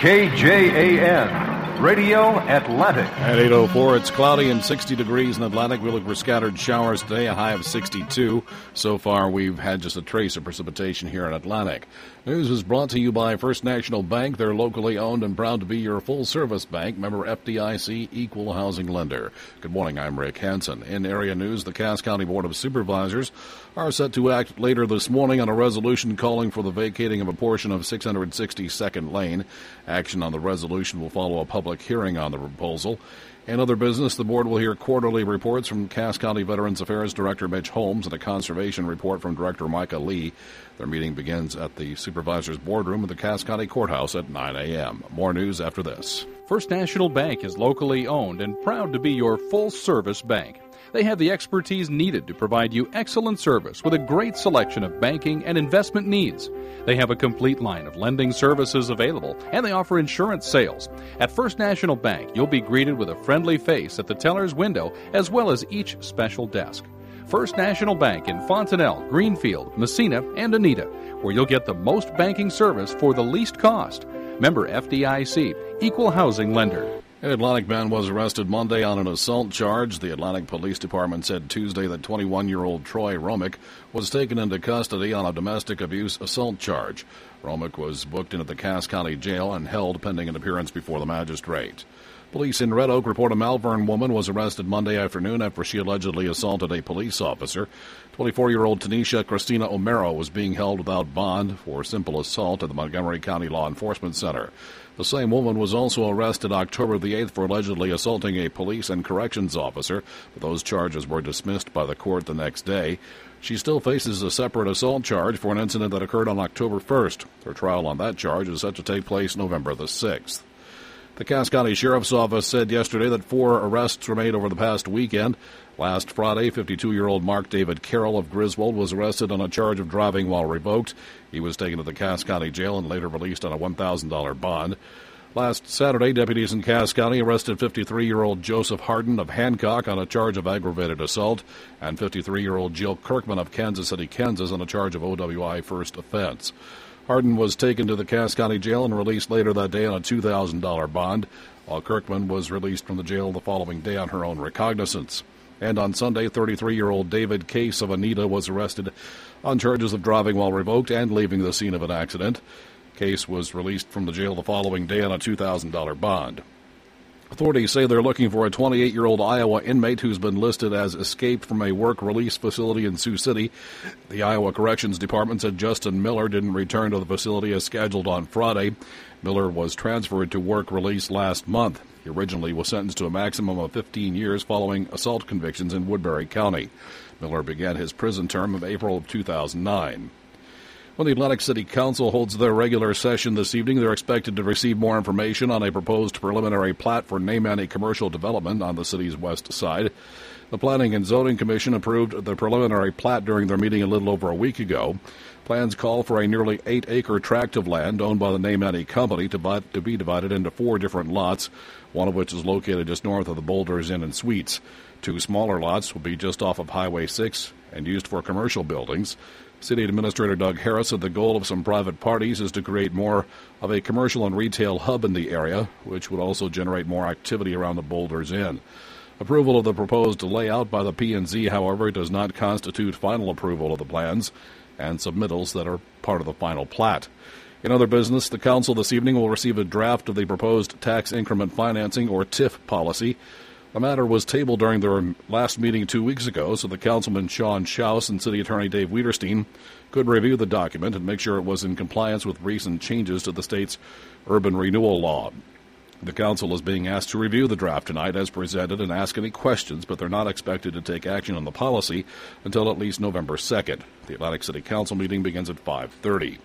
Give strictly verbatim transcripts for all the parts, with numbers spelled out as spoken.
K J A N, Radio Atlantic. At eight oh four, it's cloudy and sixty degrees in Atlantic. We look for scattered showers today, a high of sixty-two. So far, we've had just a trace of precipitation here in Atlantic. News is brought to you by First National Bank. They're locally owned and proud to be your full-service bank. Member F D I C, Equal Housing Lender. Good morning, I'm Rick Hansen. In area news, the Cass County Board of Supervisors are set to act later this morning on a resolution calling for the vacating of a portion of six hundred sixty-second Lane. Action on the resolution will follow a public hearing on the proposal. In other business, the board will hear quarterly reports from Cass County Veterans Affairs Director Mitch Holmes and a conservation report from Director Micah Lee. Their meeting begins at the Supervisors Boardroom at the Cass County Courthouse at nine a.m. More news after this. First National Bank is locally owned and proud to be your full-service bank. They have the expertise needed to provide you excellent service with a great selection of banking and investment needs. They have a complete line of lending services available, and they offer insurance sales. At First National Bank, you'll be greeted with a friendly face at the teller's window as well as each special desk. First National Bank in Fontanelle, Greenfield, Messina, and Anita, where you'll get the most banking service for the least cost. Member F D I C, Equal Housing Lender. An Atlantic man was arrested Monday on an assault charge. The Atlantic Police Department said Tuesday that twenty-one-year-old Troy Romick was taken into custody on a domestic abuse assault charge. Romick was booked into the Cass County Jail and held pending an appearance before the magistrate. Police in Red Oak report a Malvern woman was arrested Monday afternoon after she allegedly assaulted a police officer. twenty-four-year-old Tanisha Christina O'Mara was being held without bond for simple assault at the Montgomery County Law Enforcement Center. The same woman was also arrested October the eighth for allegedly assaulting a police and corrections officer, but those charges were dismissed by the court the next day. She still faces a separate assault charge for an incident that occurred on October first. Her trial on that charge is set to take place November the sixth. The Cass County Sheriff's Office said yesterday that four arrests were made over the past weekend. Last Friday, fifty-two-year-old Mark David Carroll of Griswold was arrested on a charge of driving while revoked. He was taken to the Cass County Jail and later released on a one thousand dollars bond. Last Saturday, deputies in Cass County arrested fifty-three-year-old Joseph Harden of Hancock on a charge of aggravated assault and fifty-three-year-old Jill Kirkman of Kansas City, Kansas on a charge of O W I first offense. Harden was taken to the Cass County Jail and released later that day on a two thousand dollars bond, while Kirkman was released from the jail the following day on her own recognizance. And on Sunday, thirty-three-year-old David Case of Anita was arrested on charges of driving while revoked and leaving the scene of an accident. Case was released from the jail the following day on a two thousand dollars bond. Authorities say they're looking for a twenty-eight-year-old Iowa inmate who's been listed as escaped from a work release facility in Sioux City. The Iowa Corrections Department said Justin Miller didn't return to the facility as scheduled on Friday. Miller was transferred to work release last month. He originally was sentenced to a maximum of fifteen years following assault convictions in Woodbury County. Miller began his prison term in April of two thousand nine. When the Atlantic City Council holds their regular session this evening, they're expected to receive more information on a proposed preliminary plat for Namani commercial development on the city's west side. The Planning and Zoning Commission approved the preliminary plat during their meeting a little over a week ago. Plans call for a nearly eight-acre tract of land owned by the Namani Company to, buy, to be divided into four different lots, one of which is located just north of the Boulders Inn and Suites. Two smaller lots will be just off of Highway six and used for commercial buildings. City Administrator Doug Harris said the goal of some private parties is to create more of a commercial and retail hub in the area, which would also generate more activity around the Boulders Inn. Approval of the proposed layout by the P and Z, however, does not constitute final approval of the plans and submittals that are part of the final plat. In other business, the council this evening will receive a draft of the proposed tax increment financing, or T I F, policy. The matter was tabled during their last meeting two weeks ago, so the Councilman Sean Schaus and City Attorney Dave Wiederstein could review the document and make sure it was in compliance with recent changes to the state's urban renewal law. The council is being asked to review the draft tonight as presented and ask any questions, but they're not expected to take action on the policy until at least November second. The Atlantic City Council meeting begins at five thirty.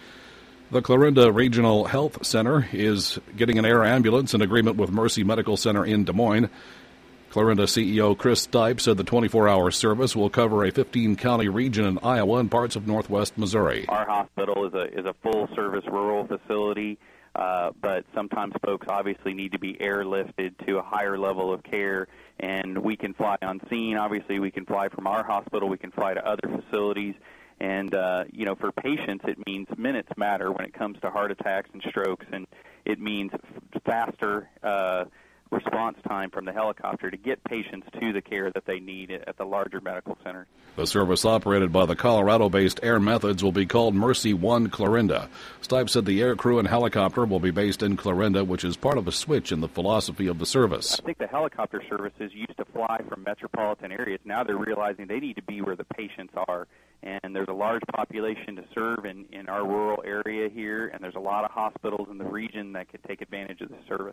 The Clarinda Regional Health Center is getting an air ambulance in agreement with Mercy Medical Center in Des Moines. Clarinda C E O Chris Stipe said the twenty-four hour service will cover a fifteen-county region in Iowa and parts of northwest Missouri. Our hospital is a is a full-service rural facility, uh, but sometimes folks obviously need to be airlifted to a higher level of care, and we can fly on scene. Obviously, we can fly from our hospital. We can fly to other facilities. And, uh, you know, for patients, it means minutes matter when it comes to heart attacks and strokes, and it means faster uh, response time from the helicopter to get patients to the care that they need at the larger medical center. The service operated by the Colorado-based Air Methods will be called Mercy One Clarinda. Stipe said the air crew and helicopter will be based in Clarinda, which is part of a switch in the philosophy of the service. I think the helicopter services used to fly from metropolitan areas. Now they're realizing they need to be where the patients are. And there's a large population to serve in, in our rural area here, and there's a lot of hospitals in the region that could take advantage of the service.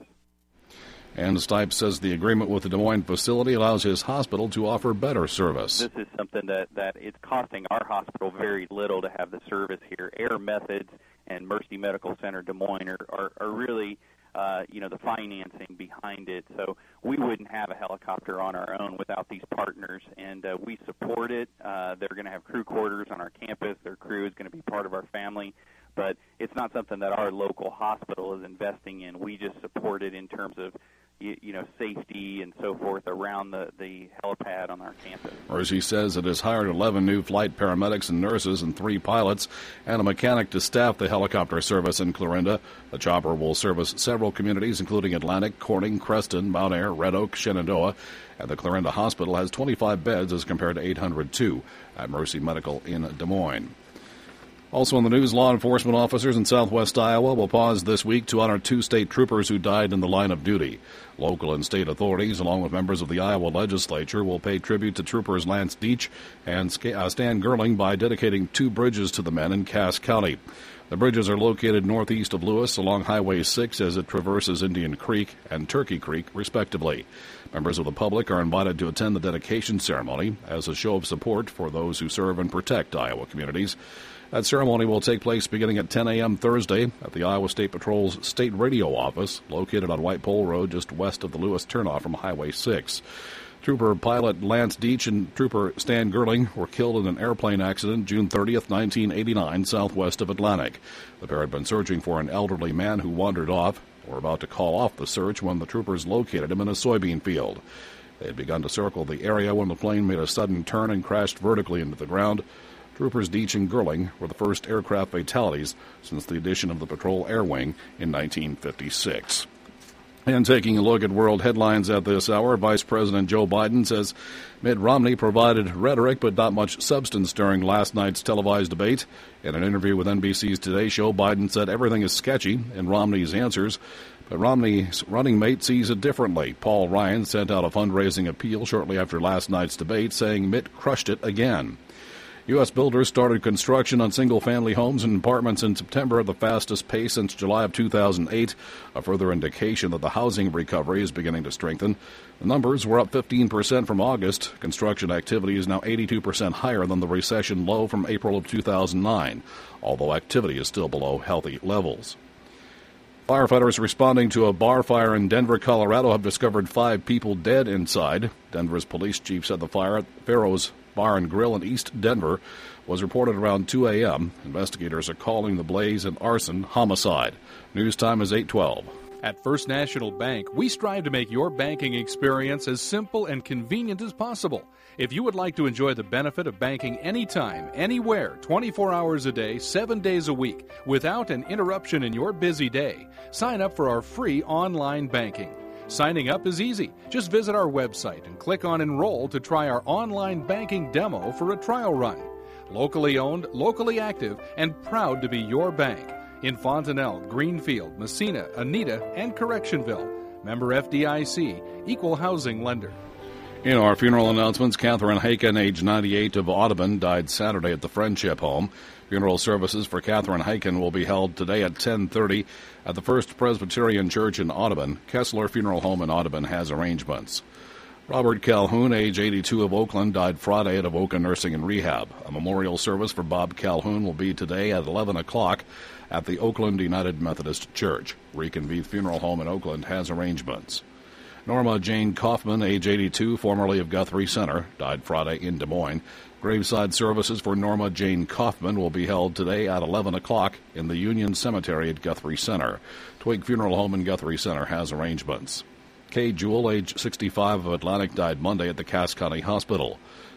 And Stipe says the agreement with the Des Moines facility allows his hospital to offer better service. This is something that, that it's costing our hospital very little to have the service here. Air Methods and Mercy Medical Center Des Moines are, are, are really, uh, you know, the financing behind it. So we wouldn't have a helicopter on our own without these partners, and uh, we support it. Uh, they're going to have crew quarters on our campus. Their crew is going to be part of our family. But it's not something that our local hospital is investing in. We just support it in terms of, you, you know, safety and so forth around the, the helipad on our campus. Mercy says it has hired eleven new flight paramedics and nurses and three pilots and a mechanic to staff the helicopter service in Clarinda. The chopper will service several communities, including Atlantic, Corning, Creston, Mount Ayr, Red Oak, Shenandoah. And the Clarinda Hospital has twenty-five beds as compared to eight hundred two at Mercy Medical in Des Moines. Also in the news, law enforcement officers in southwest Iowa will pause this week to honor two state troopers who died in the line of duty. Local and state authorities, along with members of the Iowa legislature, will pay tribute to troopers Lance Deach and Stan Gerling by dedicating two bridges to the men in Cass County. The bridges are located northeast of Lewis along Highway six as it traverses Indian Creek and Turkey Creek, respectively. Members of the public are invited to attend the dedication ceremony as a show of support for those who serve and protect Iowa communities. That ceremony will take place beginning at ten a.m. Thursday at the Iowa State Patrol's State Radio Office, located on White Pole Road just west of the Lewis turnoff from Highway six. Trooper pilot Lance Deach and Trooper Stan Gerling were killed in an airplane accident June thirtieth, nineteen eighty-nine, southwest of Atlantic. The pair had been searching for an elderly man who wandered off, were about to call off the search when the troopers located him in a soybean field. They had begun to circle the area when the plane made a sudden turn and crashed vertically into the ground. Troopers Deach and Gerling were the first aircraft fatalities since the addition of the Patrol Air Wing in nineteen fifty-six. And taking a look at world headlines at this hour, Vice President Joe Biden says Mitt Romney provided rhetoric but not much substance during last night's televised debate. In an interview with N B C's Today Show, Biden said everything is sketchy in Romney's answers, but Romney's running mate sees it differently. Paul Ryan sent out a fundraising appeal shortly after last night's debate, saying Mitt crushed it again. U S builders started construction on single-family homes and apartments in September at the fastest pace since July of two thousand eight, a further indication that the housing recovery is beginning to strengthen. The numbers were up fifteen percent from August. Construction activity is now eighty-two percent higher than the recession low from April of two thousand nine, although activity is still below healthy levels. Firefighters responding to a bar fire in Denver, Colorado have discovered five people dead inside. Denver's police chief said the fire at Pharaoh's Bar and Grill in East Denver was reported around two a.m. Investigators are calling the blaze an arson homicide. News time is eight twelve. At First National Bank, we strive to make your banking experience as simple and convenient as possible. If you would like to enjoy the benefit of banking anytime, anywhere, twenty-four hours a day, seven days a week, without an interruption in your busy day, sign up for our free online banking. Signing up is easy. Just visit our website and click on Enroll to try our online banking demo for a trial run. Locally owned, locally active, and proud to be your bank. In Fontanelle, Greenfield, Messina, Anita, and Correctionville. Member F D I C, Equal Housing Lender. In our funeral announcements, Catherine Haken, age ninety-eight, of Audubon, died Saturday at the Friendship Home. Funeral services for Catherine Haken will be held today at ten thirty at the First Presbyterian Church in Audubon. Kessler Funeral Home in Audubon has arrangements. Robert Calhoun, age eighty-two, of Oakland, died Friday at Avoca Nursing and Rehab. A memorial service for Bob Calhoun will be today at eleven o'clock at the Oakland United Methodist Church. Reconvene Funeral Home in Oakland has arrangements. Norma Jane Kaufman, age eighty-two, formerly of Guthrie Center, died Friday in Des Moines. Graveside services for Norma Jane Kaufman will be held today at eleven o'clock in the Union Cemetery at Guthrie Center. Twig Funeral Home in Guthrie Center has arrangements. Kay Jewell, age sixty-five, of Atlantic, died Monday at the Cass County Hospital.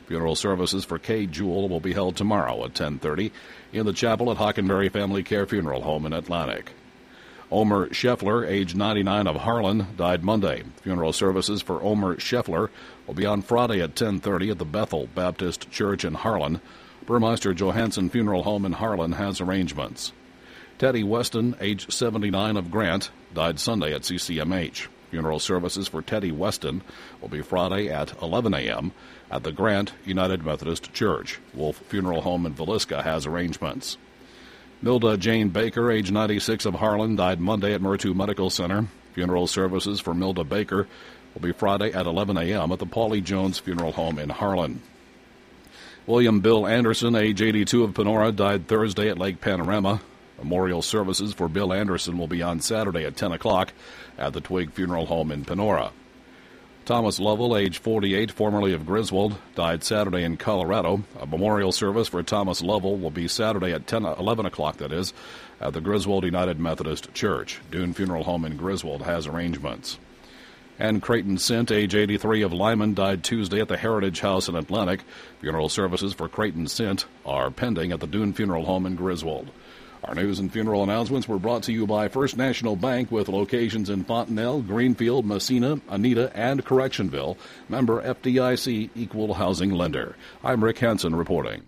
Funeral services for Kay Jewell will be held tomorrow at ten thirty in the chapel at Hockenberry Family Care Funeral Home in Atlantic. Omer Scheffler, age ninety-nine, of Harlan, died Monday. Funeral services for Omer Scheffler will be on Friday at ten thirty at the Bethel Baptist Church in Harlan. Burmeister Johansson Funeral Home in Harlan has arrangements. Teddy Weston, age seventy-nine, of Grant, died Sunday at C C M H. Funeral services for Teddy Weston will be Friday at eleven a.m. at the Grant United Methodist Church. Wolf Funeral Home in Villisca has arrangements. Milda Jane Baker, age ninety-six, of Harlan, died Monday at Murtu Medical Center. Funeral services for Milda Baker will be Friday at eleven a.m. at the Paulie Jones Funeral Home in Harlan. William Bill Anderson, age eighty-two, of Panora, died Thursday at Lake Panorama. Memorial services for Bill Anderson will be on Saturday at ten o'clock at the Twig Funeral Home in Panora. Thomas Lovell, age forty-eight, formerly of Griswold, died Saturday in Colorado. A memorial service for Thomas Lovell will be Saturday at ten, eleven o'clock, that is, at the Griswold United Methodist Church. Dune Funeral Home in Griswold has arrangements. And Creighton Sint, age eighty-three, of Lyman, died Tuesday at the Heritage House in Atlantic. Funeral services for Creighton Sint are pending at the Dune Funeral Home in Griswold. Our news and funeral announcements were brought to you by First National Bank with locations in Fontenelle, Greenfield, Messina, Anita, and Correctionville. Member F D I C, Equal Housing Lender. I'm Rick Hansen reporting.